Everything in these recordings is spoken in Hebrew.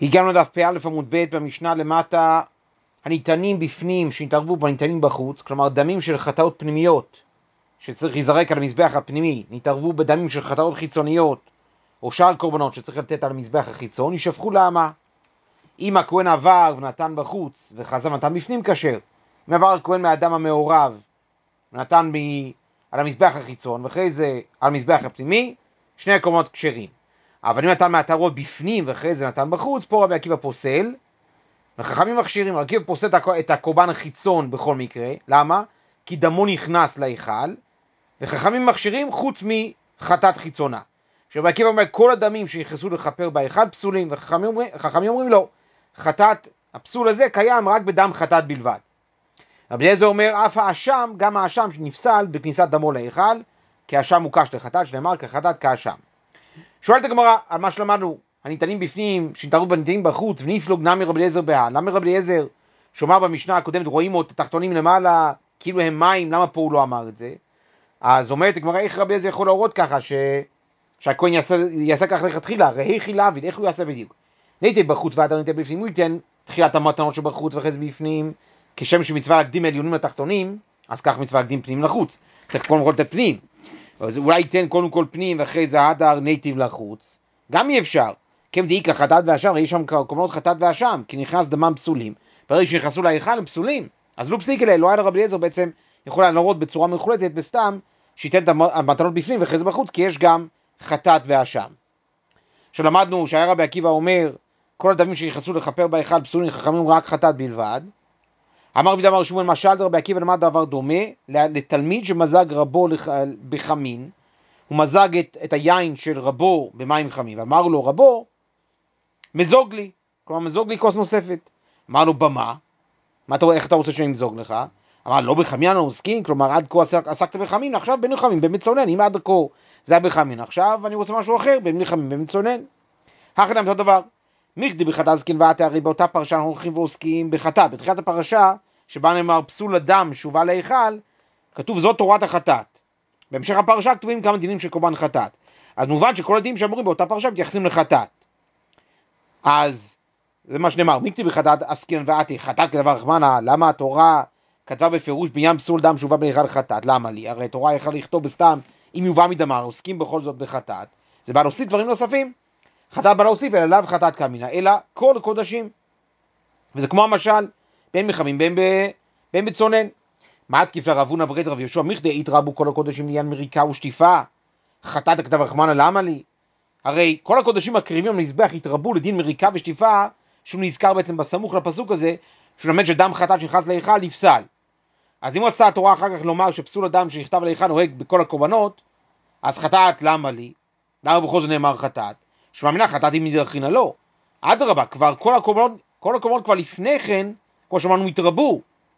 הגענו לדף פ"א עמוד ב' במשנה למטה, הניתנים בפנים שהתערבו בניתנים בחוץ, כלומר דמים של חטאות פנימיות שצריך להיזרק על המזבח הפנימי, נתערבו בדמים של חטאות חיצוניות או שאר קורבנות שצריך לתת על המזבח החיצון, ישפכו לאמה. אם הכהן עבר ונתן בחוץ וחזר ונתן בפנים כשר, אם עבר הכהן מהאדם המעורב ונתן על המזבח החיצון ואחרי זה על המזבח הפנימי, שני הקורבנות כשרים. אבל אם נתן מהטהרות בפנים ואחרי זה נתן בחוץ, פה רבי עקיבא פוסל, וחכמים מכשירים. רבי עקיבא פוסל את הקורבן החיצון בכל מקרה. למה? כי דמו נכנס להיכל, וחכמים מכשירים חוץ מחטאת חיצונה. שרבי עקיבא אומר, כל הדמים שנכנסו לכפר בהיכל פסולים, וחכמים אומרים לא, חטאת, הפסול הזה קיים רק בדם חטאת בלבד. רבי אליעזר אומר, אף האשם, גם האשם שנפסל בכניסת דמו להיכל, כי האשם מוקש לחטאת, שנאמר כחטאת כאשם. שואלת הגמרא על מה שלמדנו, הניתנים בפנים, שנתערבו בניתנים בחוץ, ונפלוג נמי רבי אליעזר בהא. למה רבי אליעזר שאומר במשנה הקודמת, רואים את התחתונים למעלה, כאילו הם מים, למה פה הוא לא אמר את זה? אז אומרת הגמרא, איך רבי אליעזר יכול להורות ככה, שהכהן יעשה ככה לכתחילה, ראי חילאביד, איך הוא יעשה בדיוק? ניתן בחוץ ואתה ניתן בפנים, הוא ייתן תחילת המתנות שבחוץ ואחרי זה בפנים, כשם שמצווה להקדים עליונים לתחתונים, אז כך מצווה להקדים פנים לחוץ, צריך קודם כל לתת פנים. אז אולי ייתן קודם כל פנים ואחרי זה הדר ניטיב לחוץ, גם אי אפשר, כמדאיקה חטאת ואשם, ראי שם קורבנות חטאת ואשם, כי נכנס דמם פסולים, ברגע שנכנסו להיכל הם פסולים, אז לא פסיק אלה, לא היה לרבי אליעזר בעצם יכולה להראות בצורה מחולטת בסתם, שייתן את המתנות בפנים ואחרי זה בחוץ, כי יש גם חטאת ואשם. שלמדנו שהיה רבי עקיבא אומר, כל הדמים שנכנסו לכפר בהיכל פסולים, חכמים רק חטאת בלבד. אמר רבי דמר שמואל, משל רבי עקיבא למד דבר דומה לתלמיד שמזג רבו בחמין, הוא מזג את היין של רבו במים חמים, ואמר לו רבו, מזוג לי, כלומר מזוג לי כוס נוספת. אמר לו, במה? איך אתה רוצה שאני מזוג לך? אמר, לא בחמין אנחנו עוסקים, כלומר עד כה עסקת בחמין, עכשיו בין חמין, במצונן, אם עד כה זה היה בחמין, עכשיו אני רוצה משהו אחר, בין חמין, במצונן. אחרי אותו דבר, מכדי בחטאת זקן ועתה, הרי באותה פרשה אנחנו הולכים ועוסקים בחטאת, בתחילת הפרשה, שבה נאמר פסול אדם שהובא להיכל, כתוב זאת תורת החטאת. בהמשך הפרשה כתובים כמה דינים של קורבן חטאת. אז מובן שכל הדינים שאמורים באותה פרשה מתייחסים לחטאת. אז זה מה שנאמר, מכדי בחטאת עסקין ועתי, חטאת כדבר רחמנא, למה התורה כתבה בפירוש בעניין פסול דם שהובא להיכל חטאת? למה לי? הרי התורה יכלה לכתוב בסתם, אם יובא מדמר, עוסקים בכל זאת בחטאת. זה בא להוסיף דברים נוספים. חטאת בא להוסיף, אלא לאו חטאת כאמינא, אלא כל קודשים. וזה כמו המשל, בין מחמים, בין בצונן. מה תקיף לרב הונא ברד רב יהושע, מכדי יתרבו כל הקודשים לעניין מריקה ושטיפה, חטאת כתב רחמנא, למה לי? הרי כל הקודשים הקריבים למזבח יתרבו לדין מריקה ושטיפה, שהוא נזכר בעצם בסמוך לפסוק הזה, שהוא למד שדם חטאת שנכנס להיכל נפסל. אז אם רצתה התורה אחר כך לומר שפסול הדם שנכתב להיכל נוהג בכל הקורבנות, אז חטאת למה לי? למה בכל זאת נאמר חטאת? שמאמינה חטאת אם מדרכינה לא. אדרבה, כבר כל הקורבנות כבר לפני כן, כמו שאמרנו, התרבו.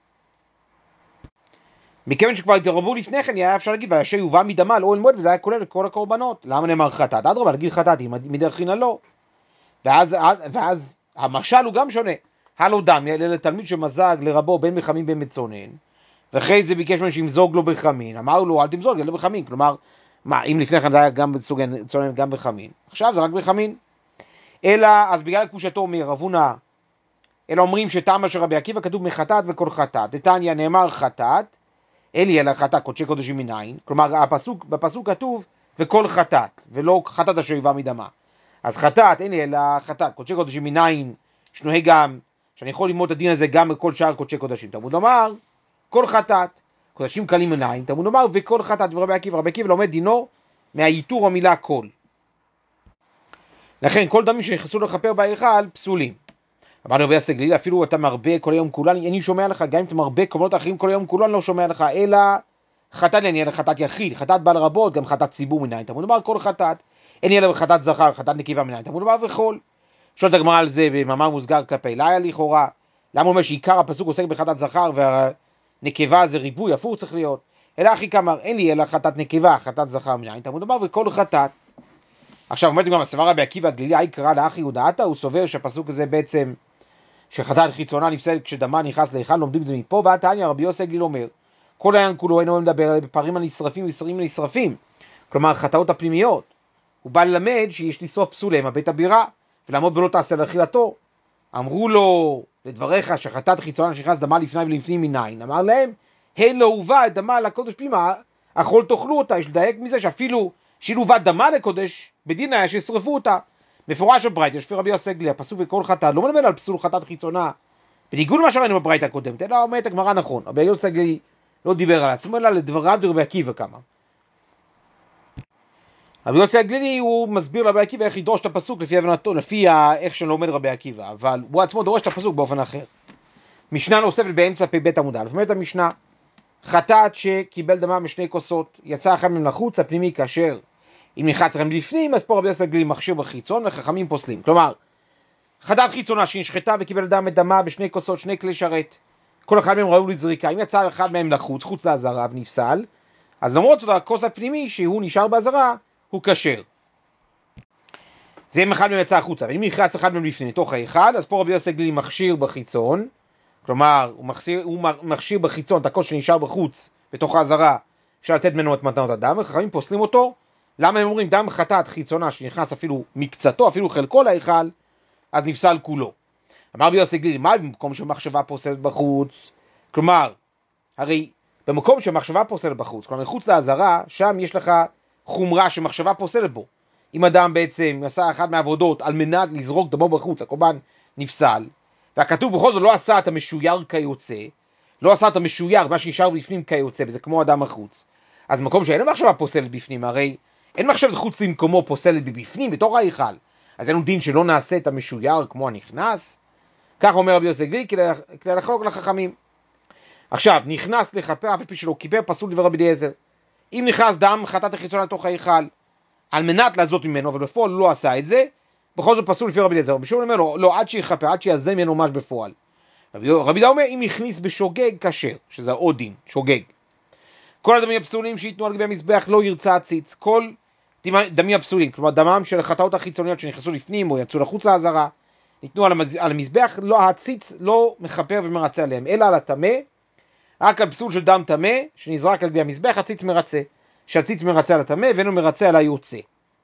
מכיוון שכבר התרבו לפני כן, היה אפשר להגיד, והשם יובא מדמה לאוהל מועד, וזה היה כולל את כל הקורבנות. למה נאמר חטאת? אדרבה, להגיד חטאת אם מדרכינה לא. ואז המשל הוא גם שונה. הלו דם, לתלמיד שמזג לרבו בין מחמין בין מצונן, ואחרי זה ביקש ממנו שימזוג לו בחמין, אמר לו אל תמזוג, אלא בחמין, כלומר, מה, אם לפני כן זה היה גם בסוג מצונן גם בחמין, עכשיו זה רק בחמין. אלא, אז בגלל קושתו אומר רב הונא, אלא אומרים שטעם של רבי עקיבא כתוב מחטאת וכל חטאת, דתניא נאמר חטאת, אלי אלא חטאת קודשי קודשים מניין, כלומר בפסוק כתוב וכל חטאת, ולא חטאת אשר יובא מדמה. אז חטאת, אלי אלא חטאת קודשי קודשים מניין, שנוהג גם, שאני יכול ללמוד את הדין הזה גם בכל שאר קודשי קודשים. תלמוד לומר, כל חטאת, קודשים קלים מניין, תלמוד לומר, וכל חטאת. ורבי עקיבא, רבי עקיבא לומד דינו מהייתור המילה כל. לכן, כל דמים שנכנסו לכפר בהיכל, פסולים. אמר רבי יוסי גלילי, אפילו אתה מרבה כל היום כולן, אני שומע לך, גם אם אתה מרבה קורבנות אחרים כל היום כולן, לא שומע לך, אלא חטאת לעניין, חטאת יחיד, חטאת בעל רבות, גם חטאת ציבור מניין. תלמוד לומר, כל חטאת, אין אלא חטאת זכר, חטאת נקבה מניין. תלמוד לומר, וכל. שואלת הגמרא על זה במאמר מוסגר כלפי ליה לכאורה, למה הוא אומר שעיקר הפסוק עוסק בחטאת זכר והנקבה זה ריבוי, הפוך צריך להיות, אלא אחי כמר, אין לי אלא חטאת נקבה, חטאת זכר מניין, תלמוד לומר וכל חטאת. עכשיו אומרת גם הסבר רבי עקיבא הגלילי, אי קרא לאחי יהודעתה, הוא סובר שהפסוק הזה בעצם, שחטאת חיצונה נפסלת כשדמה נכנס להיכל, לומדים את זה מפה, והתניא רבי יוסי גלילי אומר, כל העניין כולו אינו מדבר על בפערים הנשרפים וסרים הנשרפים, כלומר חטאות הפנימיות, הוא בא ללמד שיש לשרוף פסוליהם, הבית הבירה, ולעמוד בלא תעשה לאכילתו. אמרו לו, לדבריך, שחטאת חיצונה שנכנס דמה לפני ולפנים מניין. אמר להם, הן לא הובא את דמה לקודש פנימה, אכול תאכלו אותה. יש לדייק מזה שאפילו שהיא הובא דמה לקודש, בדין היה שישרפו אותה. מפורש בברייתא, לפי רבי יוסי הגלילי, הפסוק וכל חטאת, לא מדבר על פסול חטאת חיצונה, בניגוד למה שראינו בברייתא הקודמת, אלא אומרת הגמרא נכון. רבי יוסי הגלילי לא דיבר על עצמו, אלא לדבריו ורבי עקיבא כמה. רבי יוסי הגלילי הוא מסביר לרבי עקיבא איך לדרוש את הפסוק לפי הבנתו, לפי איך שלומד רבי עקיבא, אבל הוא עצמו דורש את הפסוק באופן אחר. משנה נוספת באמצע פ"ב עמוד א', אומרת המשנה, חטאת שקיבל דמה משני כוסות, יצא אחד מהם לחוץ, הפנימי כאשר אם נכנס לכם בפנים, אז פה רבי יוסי הגלילי מכשיר בחיצון וחכמים פוסלים. כלומר, חטאת חיצונה שנשחטה וקיבל דם דמה בשני כוסות, שני כלי שרת, כל אחד מהם ראוי לזריקה. אם יצא אחד מהם לחוץ, חוץ לעזרה ונפסל, אז למרות זאת הכוס הפנימי שהוא נשאר בעזרה, הוא כשר. זה אם אחד מהם יצא החוצה, ואם נכנס אחד מהם לפני לתוך האחד, אז פה רבי יוסי הגלילי מכשיר בחיצון, כלומר הוא מכשיר בחיצון את הכוס שנשאר בחוץ בתוך העזרה, אפשר לתת ממנו את מתנות הדם, וחכמים פוסלים אותו. למה הם אומרים דם חטאת חיצונה שנכנס אפילו מקצתו, אפילו חלקו להיכל, אז נפסל כולו. אמר רבי יוסי הגלילי, מה במקום שמחשבה פוסלת בחוץ? כלומר, הרי במקום שמחשבה פוסלת בחוץ, כלומר מחוץ לעזרה, שם יש לך חומרה שמחשבה פוסלת בו. אם אדם בעצם עשה אחד מהעבודות על מנת לזרוק דמו בחוץ, הקורבן נפסל, והכתוב בכל זאת לא עשה את המשויר כיוצא, לא עשה את המשויר, מה שנשאר בפנים כיוצא, וזה כמו אדם החוץ. אז במקום שאין מחשבה פוסלת בפנים, הרי אין מחשבת חוץ למקומו פוסלת בפנים, בתוך ההיכל. אז אין דין שלא נעשה את המשויר כמו הנכנס? כך אומר רבי יוסי הגלילי, כדי לחלוק לחכמים. עכשיו, נכנס לכפר אף על פי שלא כיפר, פסול דבר רבי אליעזר. אם נכנס דם חטאת החיצונה לתוך ההיכל, על מנת לעזות ממנו, אבל בפועל לא עשה את זה, בכל זאת פסול לפי רבי אליעזר. רבי שמעון אומר לו, לא, עד שיכפר, עד שיעזם ממנו ממש בפועל. רבי יהודה אומר, אם הכניס בשוגג כשר, שזה עוד דין, שוגג. כל הדמים הפסולים שיתנו על גבי המזבח לא ירצה הציץ. כל דמים הפסולים, כלומר דמם של החטאות החיצוניות שנכנסו לפנים או יצאו לחוץ לעזרה, ניתנו על המזבח, לא, הציץ לא מכפר ומרצה עליהם, אלא על הטמא, רק על פסול של דם טמא שנזרק על גבי המזבח, הציץ מרצה. שהציץ מרצה על הטמא ואינו מרצה על היוצא.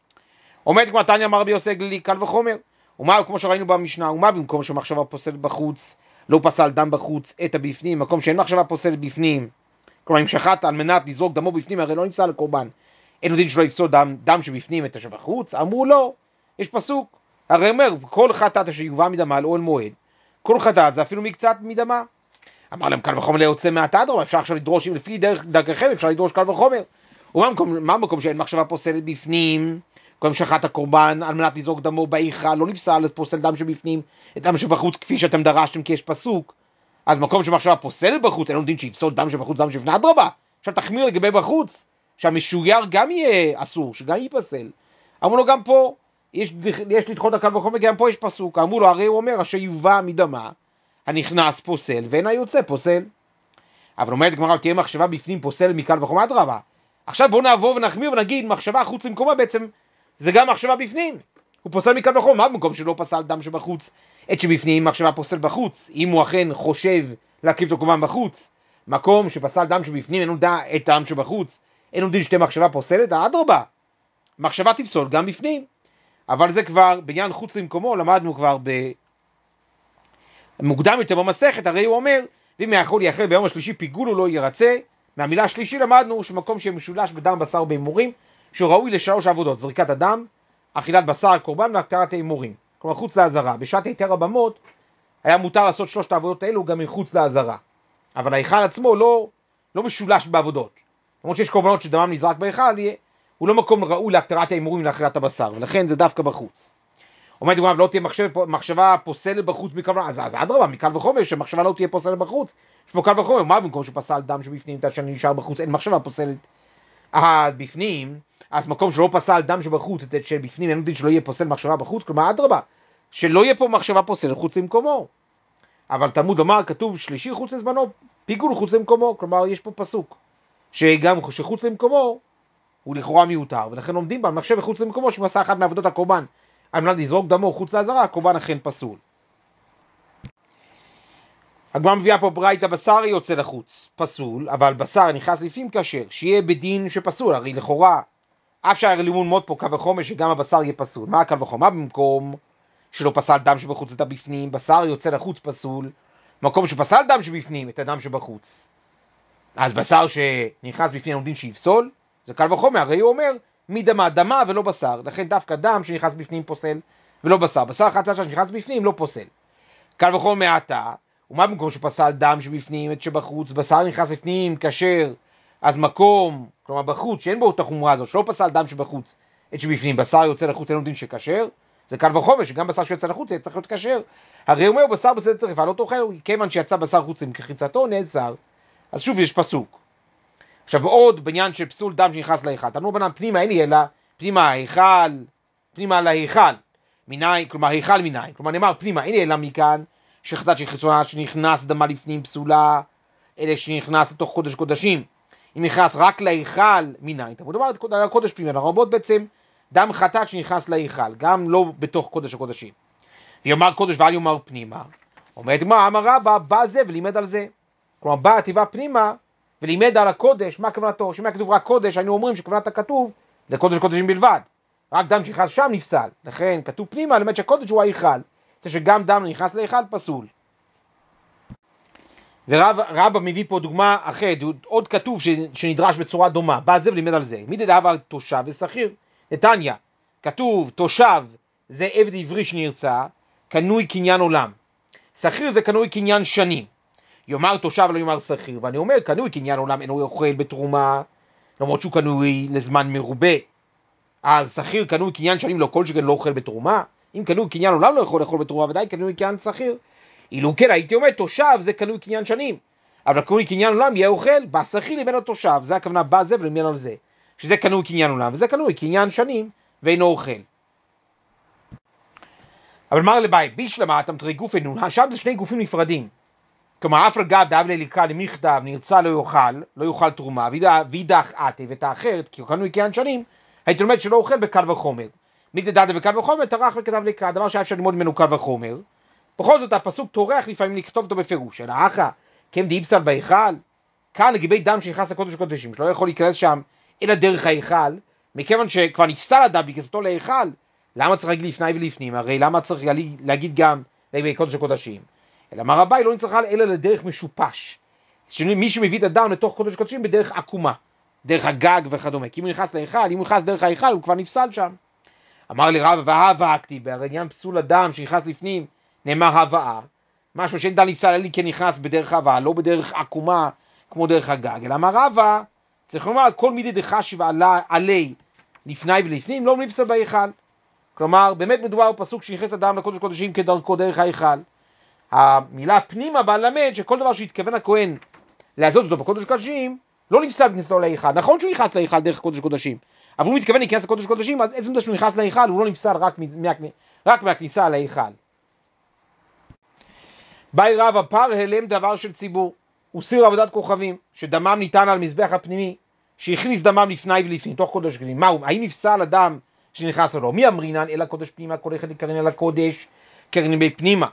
עומד כמו תניא אמר רבי יוסי הגלילי, קל וחומר. ומה, כמו שראינו במשנה, ומה במקום שמחשבה פוסלת בחוץ, לא פסל דם בחוץ, את הבפנים, מקום שאין מחשבה פוסלת בפנים, כלומר אם שחט על מנת לזרוק דמו בפנים, הרי לא נפסל לקורבן, אין דין שלא יפסול דם שבפנים את השבחוץ? אמרו לא, יש פסוק, הרי אומר, כל חטאת שיובא מדמה לאוהל מועד, כל חטאת זה אפילו מקצת מדמה. אמר להם קל וחומר ליוצא מעתה אדרבה, אפשר עכשיו לדרוש, לפי דרככם אפשר לדרוש קל וחומר. ומה המקום שאין מחשבה פוסלת בפנים? קודם שחט הקורבן על מנת לזרוק דמו בהיכל, לא נפסל, אז פוסל דם שבפנים, את דם שבחוץ כפי שאתם דרשתם כי יש פסוק. אז מקום שמחשבה פוסלת בחוץ, אין דין שיפסול דם שבחוץ, דם שבפנים, אדרבה. עכשיו תחמיר לגבי בחוץ, שהמשויר גם יהיה אסור, שגם ייפסל. אמרו לו גם פה, יש לדחות הקל וחומר, גם פה יש פסוק. אמרו לו, הרי הוא אומר, אשר יובא מדמה, הנכנס פוסל, ואין היוצא פוסל. אבל אומרת גמרא, תהיה מחשבה בפנים פוסל מקל וחומר, אדרבה. עכשיו בואו נעבור ונחמיר ונגיד, מחשבה חוץ למקומה בעצם, זה גם מחשבה בפנים. הוא פוסל מקל וחומר, מה במקום שלא פסל דם שבחוץ, את שבפנים מחשבה פוסל בחוץ, אם הוא אכן חושב להקריב את הקורבן בחוץ, מקום שפסל דם שבפנים, אין לו את דם שבחוץ, אין לו דין שתי מחשבה פוסלת, אדרבה, מחשבה תפסול גם בפנים. אבל זה כבר בעניין חוץ למקומו, למדנו כבר מוקדם יותר במסכת, הרי הוא אומר, ואם יאכל יאכל ביום השלישי פיגול הוא לא ירצה. מהמילה השלישי למדנו שמקום שמשולש בדם בשר בהימורים, שהוא ראוי לשלוש עבודות, זריקת הדם, אכילת בשר הקורבן והקטרת ההימורים, כלומר חוץ לעזרה. בשעת היתר הבמות היה מותר לעשות שלושת העבודות האלו גם מחוץ לעזרה, אבל ההיכל עצמו לא משולש בעבודות, למרות שיש קורבנות שדמם נזרק בהיכל, הוא לא מקום ראוי להקטרת ההימורים ולאכילת הבשר, ולכן זה דווקא בחוץ. אומרת גמרא, לא תהיה מחשבה פוסלת בחוץ מקל, אז אדרבה, מקל וחומר שמחשבה לא תהיה פוסלת בחוץ. יש פה קל וחומר, מה במקום שפסל דם שבפנים, שאני נשאר בחוץ, אין מחשבה פוסלת בפנים, אז מקום שלא פסל דם שבחוץ, שבפנים אין דין שלא יהיה פוסל מחשבה בחוץ, כלומר אדרבה, שלא יהיה פה מחשבה פוסלת חוץ למקומו. אבל תלמוד לומר, כתוב שלישי חוץ לזמנו, פיגול חוץ למקומו, כלומר יש פה פסוק, שגם שחוץ למקומו, הוא לכאורה מיותר, ולכן לומדים בה, מחשב חוץ למקומו, שמסע אחת מעבודות הקורבן, על מנת לזרוק דמו חוץ לעזרה, הקורבן אכן פסול. הגמרא מביאה פה ברייתא, בשר יוצא לחוץ, פסול, אבל בשר נכנס לפנים כשר, שיהיה בדין שפסול, הרי לכאורה, אף שהרי לימוד מאוד פה קו וחומר שגם הבשר יהיה פסול. מה הקו וחומר? במקום שלא פסל דם שבחוץ את הבפנים, בשר יוצא לחוץ פסול, מקום שפסל דם שבפנים את הדם שבחוץ. אז בשר שנכנס בפנים עומדים שיפסול, זה קל וחומר, הרי הוא אומר, מי דמה? דמה ולא בשר, לכן דווקא דם שנכנס בפנים פוסל, ולא בשר. בשר חצה שנכנס בפנים לא פוסל. קל וחומר מעתה, ומה במקום שפסל דם שבפנים את שבחוץ, בשר נכנס בפנים כשר, אז מקום, כלומר בחוץ, שאין בו את החומרה הזאת, שלא פסל דם שבחוץ את שבפנים, בשר יוצא לחוץ, אין עומדים שכשר, זה קל וחומר שגם בשר שיוצא לחוץ צריך להיות כשר. הרי הוא אומר, בשר בסדר טרפה לא תאכל, כיוון שיצא בשר חוץ כחיצתו נאסר. אז שוב יש פסוק. עכשיו עוד בעניין של פסול דם שנכנס להיכל, תנו בנם פנימה אין לי אלא פנימה ההיכל, פנימה להיכל, מנין, כלומר היכל מנין, כלומר נאמר פנימה אין לי אלא מכאן, שחטאת של חיצונה שנכנס דמה לפנים פסולה, אלה שנכנס לתוך קודש קודשים, אם נכנס רק להיכל מנין, תבוא דבר על הקודש פנימה, לרבות בעצם דם חטאת שנכנס להיכל, גם לא בתוך קודש הקודשים. ויאמר קודש ואל יאמר פנימה, אומרת מה אמר רבא, בא זה ולימד על זה. כלומר בא התיבה פנימה ולימד על הקודש, מה כוונתו? שאם היה כתוב רק קודש, היינו אומרים שכוונת הכתוב לקודש קודשים בלבד. רק דם שנכנס שם נפסל. לכן כתוב פנימה, למד שהקודש הוא ההיכל. זה שגם דם נכנס להיכל פסול. ורבא מביא פה דוגמה אחרת, עוד כתוב שנדרש בצורה דומה. בא זה ולימד על זה. מי דדאב על תושב ושכיר? נתניה. כתוב תושב זה עבד עברי שנרצה, קנוי קניין עולם. שכיר זה קנוי קניין שנים. יאמר תושב לא יאמר שכיר, ואני אומר קנוי קניין עולם אינו אוכל בתרומה, למרות שהוא קנוי לזמן מרובה. אז שכיר קנוי קניין שנים לא כל שכן לא אוכל בתרומה, אם קנוי קניין עולם לא יכול לאכול בתרומה, ודאי קנוי קניין שכיר. אילו כן הייתי אומר תושב זה קנוי קניין שנים, אבל קנוי קניין עולם יהיה אוכל, בא שכיר לבין התושב, זה הכוונה בא זה ולמיין על זה, שזה קנוי קניין עולם וזה קנוי קניין שנים ואינו אוכל. אבל מה לבית, בישלמה אתה מתרי גופנו, שם זה שני גופים נפרדים. כלומר, אף רגב דאב לליקה למכתב, נרצה לא יאכל תרומה, וידח עטה ותאחרת, כי הוא קנוי קניין שנים, הייתי לומד שלא אוכל בקל וחומר. מי דעת וקל וחומר, טרח וכתב ליקה, דבר שהיה אפשר ללמוד ממנו קל וחומר. בכל זאת, הפסוק טורח לפעמים לכתוב אותו בפירוש, אלא אחא, כם דיבסל בהיכל, כאן לגבי דם שנכנס לקודש הקודשים, שלא יכול להיכנס שם אלא דרך ההיכל, מכיוון שכבר נפסל הדם בכניסתו להיכל, למה צריך להגיד לפני ולפנים? הרי למה צריך להגיד גם לגבי קודש הקודשים? אלא מה רבי לא נצטרך אלא לדרך משופש. מי שמביא את הדם לתוך קודש קודשים בדרך עקומה, דרך הגג וכדומה. כי אם הוא נכנס להיכל, אם הוא נכנס דרך ההיכל, הוא כבר נפסל שם. אמר לי רבא והבאקתי, בעניין פסול הדם שנכנס לפנים, נאמר הבאה. משהו שאין דם נפסל, אלא כן נכנס בדרך הבאה, לא בדרך עקומה כמו דרך הגג. אלא אמר רבא, צריך לומר, כל מידי דחשיב עלי לפני ולפנים, לא נפסל בהיכל. כלומר, באמת מדובר בפסוק שנכנס הדם לקודש קודשים כדרכו דרך ההיכל. המילה פנימה באה למד שכל דבר שהתכוון הכהן לעשות אותו בקודש קודשים, לא נפסל בכניסתו להיכל. נכון שהוא נכנס להיכל דרך קודש קודשים, אבל הוא מתכוון להיכנס לקודש קודשים, אז עצם זה שהוא נכנס להיכל, הוא לא נפסל רק מהכניסה להיכל. באי רבא פר הלם דבר של ציבור, הוא סיר עבודת כוכבים, שדמם ניתן על מזבח הפנימי, שהכניס דמם לפני ולפנים, תוך קודש קודשים. מהו? האם נפסל אדם שנכנס או לא? מי אמרינן? אלא קודש פנימה, כל אחד יקרן אל הקודש, קרן בפנימה.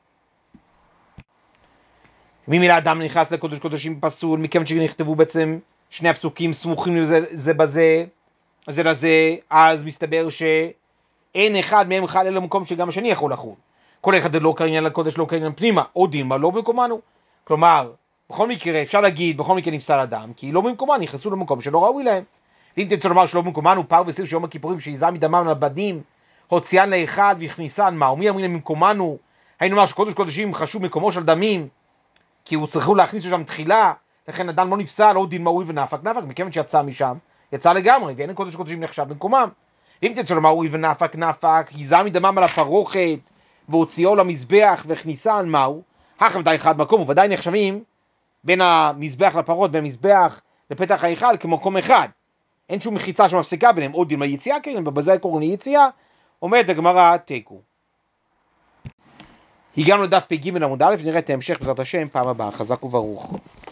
ממילא אדם נכנס לקודש קודשים פסול, מכיוון שנכתבו בעצם שני הפסוקים סמוכים זה בזה, זה לזה, אז מסתבר שאין אחד מהם חל אלא מקום שגם השני יכול לחול. כל אחד לא קרן לקודש, לא קרן פנימה, או דילמה, לא במקומנו. כלומר, בכל מקרה, אפשר להגיד, בכל מקרה נפסל אדם, כי לא במקומן, נכנסו למקום שלא ראוי להם. ואם תרצו לומר שלא במקומנו, פר וסיר שיום הכיפורים, שיזע מדמם לבדים, הוציאן להיכל והכניסן, מה? ומי אמרים במקומנו? היינו אומר שקודש קודשים חשוב מקומו של דמים, כי הוא צריכו להכניס שם תחילה, לכן אדם לא נפסל, לא דין מאוי ונפק, מכיוון שיצא משם, יצא לגמרי, ואין קודש קודשים נחשב במקומם. אם תרצו לומר מאוי ונפק, היזע מדמם על הפרוכת, והוציאו למזבח והכניסן, מהו? הכם די אחד מקום, וודאי נחשבים בין המזבח לפרות, בין המזבח לפתח ההיכל כמקום אחד. אין שום מחיצה שמפסיקה ביניהם, עוד דין ליציאה קרן, ובזה קוראים ליציאה, אומרת הגמרא תיקו. הגענו לדף פ"ג עמוד א', נראה את ההמשך בעזרת השם פעם הבאה. חזק וברוך.